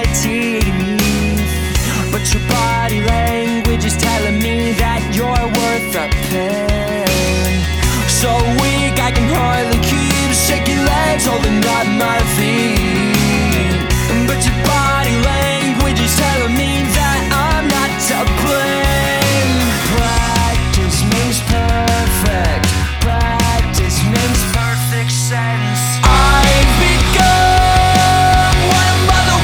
my teeth, but your body language is telling me that you're worth a pen. So weak I can hardly keep shaking legs, holding up my feet.